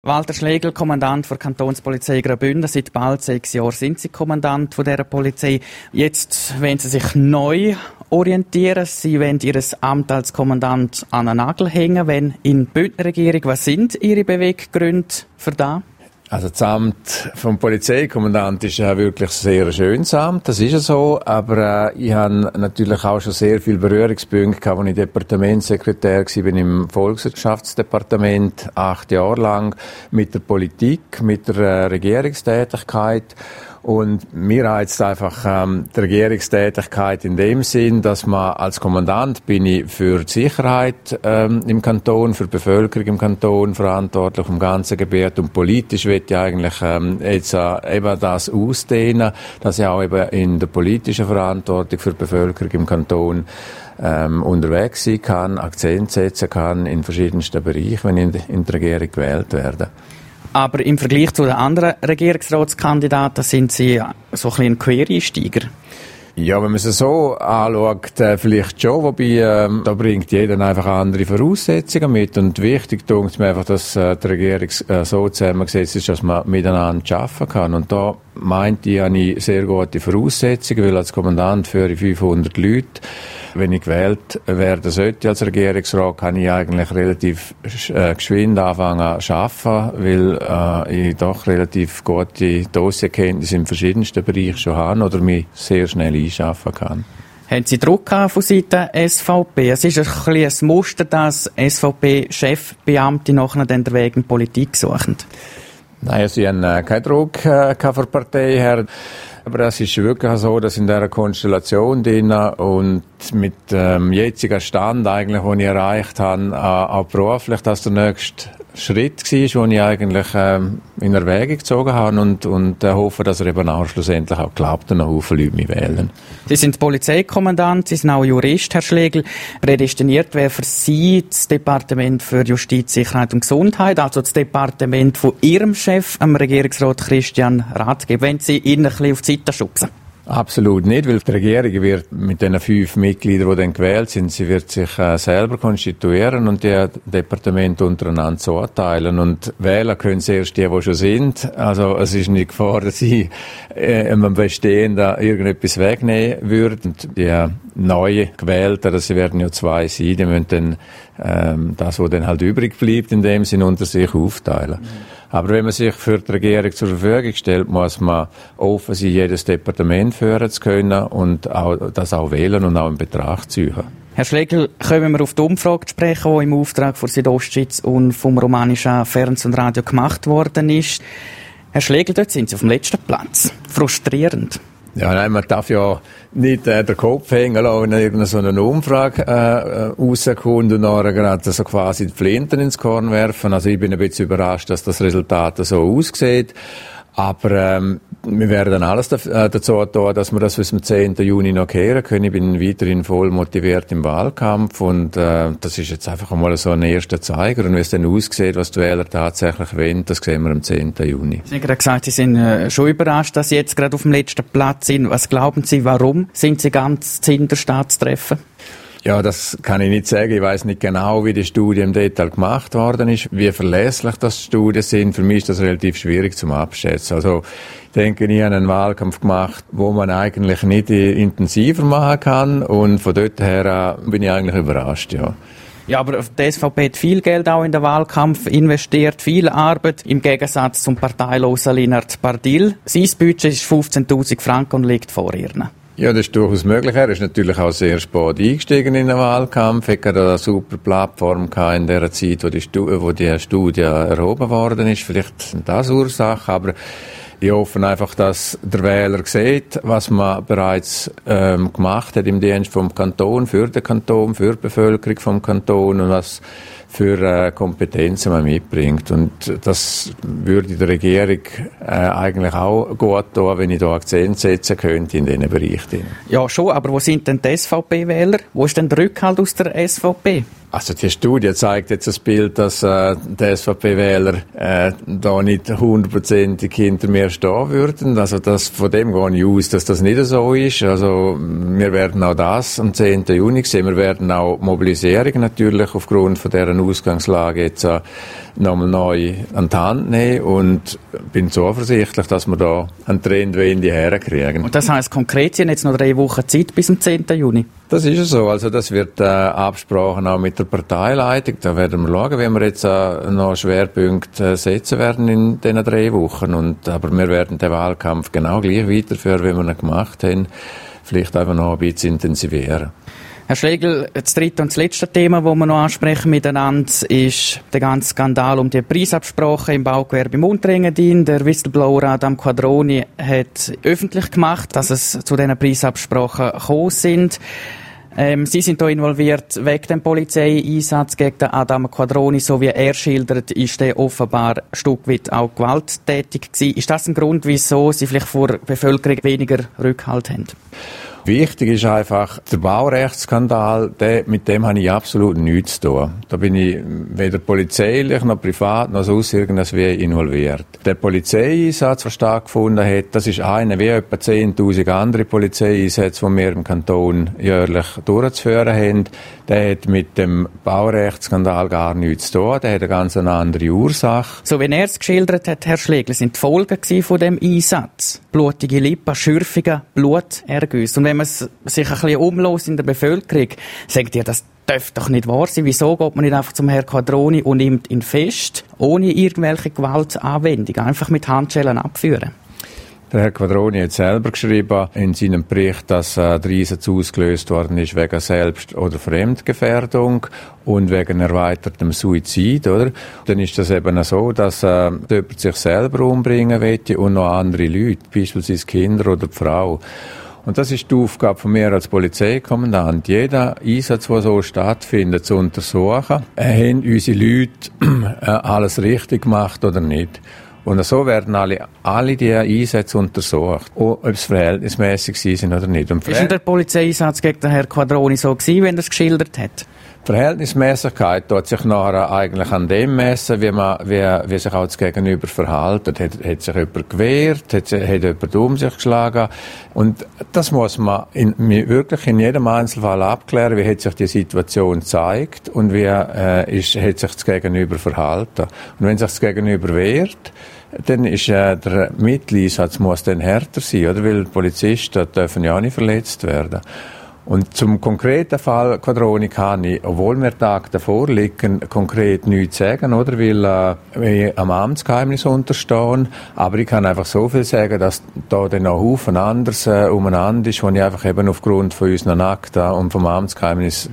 Walter Schlegel, Kommandant der Kantonspolizei Graubünden. Seit bald 6 Jahren sind Sie Kommandant von dieser Polizei. Jetzt wollen Sie sich neu orientieren. Sie wollen Ihr Amt als Kommandant an den Nagel hängen. Wenn in der Bündner Regierung, was sind Ihre Beweggründe für das? Also das Amt vom Polizeikommandant ist ja wirklich ein sehr schönes Amt, das ist ja so, aber ich habe natürlich auch schon sehr viele Berührungspunkte gehabt, als ich Departementssekretär war im Volkswirtschaftsdepartement, 8 Jahre lang, mit der Politik, mit der Regierungstätigkeit. Und mir reizt einfach die Regierungstätigkeit in dem Sinn, dass man als Kommandant bin ich für die Sicherheit im Kanton, für die Bevölkerung im Kanton verantwortlich im ganzen Gebiet, und politisch will ich eigentlich jetzt eben das ausdehnen, dass ich auch eben in der politischen Verantwortung für die Bevölkerung im Kanton unterwegs sein kann, Akzent setzen kann in verschiedensten Bereichen, wenn ich in der Regierung gewählt werde. Aber im Vergleich zu den anderen Regierungsratskandidaten sind Sie so ein bisschen ein Quereinsteiger. Ja, wenn man es so anschaut, vielleicht schon, wobei da bringt jeder einfach andere Voraussetzungen mit, und wichtig ist mir einfach, dass die Regierung so zusammengesetzt ist, dass man miteinander arbeiten kann, und da meinte ich, habe ich sehr gute Voraussetzungen, weil als Kommandant führe ich 500 Leute. Wenn ich gewählt werden sollte als Regierungsrat, kann ich eigentlich relativ geschwind anfangen zu arbeiten, weil ich doch relativ gute Dossierkenntnisse in verschiedensten Bereichen schon habe oder mich sehr schnell einschaffen kann. Haben Sie Druck von Seiten SVP? Es ist ein bisschen ein Muster, dass SVP-Chefbeamte nachher den Weg in die Politik suchen. Nein, sie haben keinen Druck von der Partei her. Aber es ist wirklich so, dass in dieser Konstellation drin und mit jetzigen Stand eigentlich, den ich erreicht habe, auch beruflich, dass der nächste Schritt war, den ich eigentlich in Erwägung gezogen habe, und hoffe, dass er eben auch schlussendlich auch klappt und noch Haufen Leute mich wählen. Sie sind Polizeikommandant, Sie sind auch Jurist, Herr Schlegel. Prädestiniert wäre für Sie das Departement für Justiz, Sicherheit und Gesundheit, also das Departement von Ihrem Chef, dem Regierungsrat Christian Rathgeb, wenn Sie ihn ein bisschen auf die Seite schubsen. Absolut nicht, weil die Regierung wird mit den 5 Mitgliedern, die dann gewählt sind, sie wird sich selber konstituieren und die Departemente untereinander zuteilen. Und wählen können sie erst die schon sind. Also es ist nicht Gefahr, dass sie einem Bestehenden irgendetwas wegnehmen würden. Und die neu Gewählten, sie werden ja 2 sein, die müssen dann das, was dann halt übrig bleibt, in dem Sinn unter sich aufteilen. Aber wenn man sich für die Regierung zur Verfügung stellt, muss man offen sein, jedes Departement führen zu können und das auch wählen und auch in Betracht ziehen. Herr Schlegel, kommen wir auf die Umfrage zu sprechen, die im Auftrag von Südostschweiz und vom romanischen Fernsehen und Radio gemacht worden ist. Herr Schlegel, dort sind Sie auf dem letzten Platz. Frustrierend. Ja, nein, man darf ja nicht den Kopf hängen lassen, wenn irgendeine so eine Umfrage rauskommt und dann gerade so quasi die Flinten ins Korn werfen. Also ich bin ein bisschen überrascht, dass das Resultat so aussieht. Aber wir werden alles dazu tun, dass wir das bis zum 10. Juni noch kehren können. Ich bin weiterhin voll motiviert im Wahlkampf, und das ist jetzt einfach einmal so ein erster Zeiger. Und wie es dann aussieht, was die Wähler tatsächlich wollen, das sehen wir am 10. Juni. Sie haben gerade gesagt, Sie sind schon überrascht, dass Sie jetzt gerade auf dem letzten Platz sind. Was glauben Sie, warum sind Sie ganz hinterstaat zu treffen? Ja, das kann ich nicht sagen. Ich weiss nicht genau, wie die Studie im Detail gemacht worden ist, wie verlässlich das die Studien sind. Für mich ist das relativ schwierig zum Abschätzen. Also, ich denke, ich habe einen Wahlkampf gemacht, wo man eigentlich nicht intensiver machen kann, und von dort her bin ich eigentlich überrascht, ja. Ja, aber die SVP hat viel Geld auch in den Wahlkampf investiert, viel Arbeit, im Gegensatz zum parteilosen Linhard Bardil. Sein Budget ist 15'000 Franken und liegt vor Ihren. Ja, das ist durchaus möglich. Er ist natürlich auch sehr spät eingestiegen in den Wahlkampf. Er hat eine super Plattform gehabt in der Zeit, wo die Studie erhoben worden ist. Vielleicht sind das Ursachen, aber ich hoffe einfach, dass der Wähler sieht, was man bereits gemacht hat im Dienst vom Kanton, für den Kanton, für die Bevölkerung vom Kanton, und was für Kompetenzen man mitbringt. Und das würde der Regierung eigentlich auch gut tun, wenn ich da Akzent setzen könnte in diesen Bereichen. Ja, schon, aber wo sind denn die SVP-Wähler? Wo ist denn der Rückhalt aus der SVP? Also die Studie zeigt jetzt das Bild, dass die SVP-Wähler da nicht 100%ig hinter mir stehen würden. Also von dem gehe ich aus, dass das nicht so ist. Also wir werden auch das am 10. Juni sehen. Wir werden auch Mobilisierung natürlich aufgrund von deren Ausgangslage jetzt nochmal neu an die Hand nehmen und bin zuversichtlich, dass wir da einen Trendwende herkriegen. Und das heisst konkret, Sie haben jetzt noch 3 Wochen Zeit bis zum 10. Juni? Das ist so. Also das wird abgesprochen auch mit der Parteileitung. Da werden wir schauen, wie wir jetzt noch Schwerpunkte setzen werden in diesen 3 Wochen. Aber wir werden den Wahlkampf genau gleich weiterführen, wie wir ihn gemacht haben. Vielleicht einfach noch ein bisschen intensivieren. Herr Schlegel, das dritte und das letzte Thema, das wir noch ansprechen miteinander, ist der ganze Skandal um die Preisabsprache im Baugewerbe im Unterengadin. Der Whistleblower Adam Quadroni hat öffentlich gemacht, dass es zu diesen Preisabsprachen gekommen sind. Sie sind hier involviert wegen dem Polizeieinsatz gegen den Adam Quadroni. So wie er schildert, ist er offenbar ein Stück weit auch gewalttätig gewesen. Ist das ein Grund, wieso Sie vielleicht vor der Bevölkerung weniger Rückhalt haben? Wichtig ist einfach, der Baurechtsskandal, mit dem habe ich absolut nichts zu tun. Da bin ich weder polizeilich, noch privat, noch sonst irgendwie involviert. Der Polizeieinsatz, der stattgefunden hat, das ist einer wie etwa 10.000 andere Polizeieinsätze, die wir im Kanton jährlich durchzuführen haben. Der hat mit dem Baurechtsskandal gar nichts zu tun. Der hat eine ganz andere Ursache. So wie er es geschildert hat, Herr Schlegel, sind die Folgen von dem Einsatz blutige Lippen, schürfige Blutergüsse. Und wenn man sich ein bisschen umlässt in der Bevölkerung, sagt ihr, das darf doch nicht wahr sein. Wieso geht man nicht einfach zum Herrn Quadroni und nimmt ihn fest, ohne irgendwelche Gewaltanwendung, einfach mit Handschellen abführen? Der Herr Quadroni hat selber geschrieben in seinem Bericht, dass der Einsatz ausgelöst worden ist wegen Selbst- oder Fremdgefährdung und wegen erweitertem Suizid, oder? Dann ist das eben so, dass jemand sich selber umbringen will und noch andere Leute, beispielsweise Kinder oder die Frau. Und das ist die Aufgabe von mir als Polizeikommandant. Jeder Einsatz, der so stattfindet, zu untersuchen, haben unsere Leute alles richtig gemacht oder nicht. Und so werden alle diese Einsätze untersucht, ob es verhältnismäßig sind oder nicht. Ist denn der Polizeieinsatz gegen den Herrn Quadroni so gewesen, wenn er es geschildert hat? Verhältnismäßigkeit tut sich nachher eigentlich an dem messen, wie sich auch das Gegenüber verhalten. Hat sich jemand gewehrt? Hat jemand um sich geschlagen? Und das muss man wirklich in jedem Einzelfall abklären. Wie hat sich die Situation gezeigt? Und wie hat sich das Gegenüber verhalten? Und wenn sich das Gegenüber wehrt, dann ist der Mitteleinsatz muss dann härter sein, oder? Weil Polizisten dürfen ja auch nicht verletzt werden. Und zum konkreten Fall Quadroni kann ich, obwohl mir Tage davor liegen, konkret nichts sagen, oder? Weil wir am Amtsgeheimnis unterstehen. Aber ich kann einfach so viel sagen, dass da dann noch Haufen anderes umeinander ist, was ich einfach eben aufgrund von unseren Akten und vom Amtsgeheimnis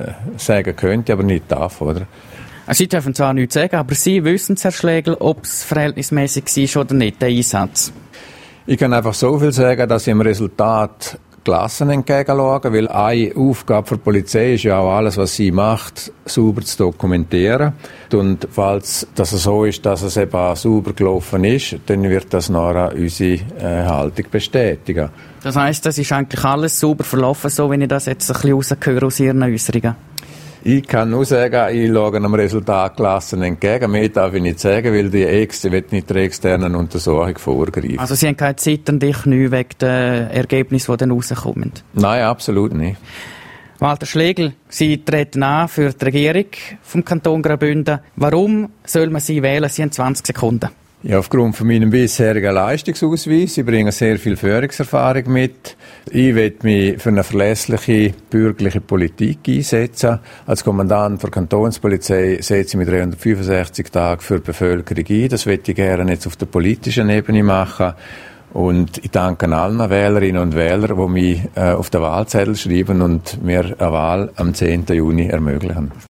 sagen könnte, aber nicht darf, oder? Sie dürfen zwar nichts sagen, aber Sie wissen, Herr Schlegel, ob es verhältnismäßig war oder nicht, der Einsatz. Ich kann einfach so viel sagen, dass ich im Resultat gelassen entgegenschauen, weil eine Aufgabe für die Polizei ist ja auch alles, was sie macht, sauber zu dokumentieren. Und falls das so ist, dass es eben sauber gelaufen ist, dann wird das nachher unsere Haltung bestätigen. Das heisst, das ist eigentlich alles sauber verlaufen, so wie ich das jetzt ein bisschen rausgehöre aus Ihren Äußerungen? Ich kann nur sagen, ich schaue am Resultat gelassen entgegen. Mehr darf ich nicht sagen, weil die wird nicht der externen Untersuchung vorgreifen. Also Sie haben keine Zeit und dich nicht wegen den Ergebnissen, die dann rauskommen? Nein, absolut nicht. Walter Schlegel, Sie treten an für die Regierung vom Kanton Graubünden. Warum soll man Sie wählen? Sie haben 20 Sekunden. Ja, aufgrund von meinem bisherigen Leistungsausweis. Ich bringe sehr viel Führungserfahrung mit. Ich will mich für eine verlässliche bürgerliche Politik einsetzen. Als Kommandant der Kantonspolizei setze ich mich 365 Tage für die Bevölkerung ein. Das will ich gerne jetzt auf der politischen Ebene machen. Und ich danke allen Wählerinnen und Wählern, die mich auf den Wahlzettel schreiben und mir eine Wahl am 10. Juni ermöglichen.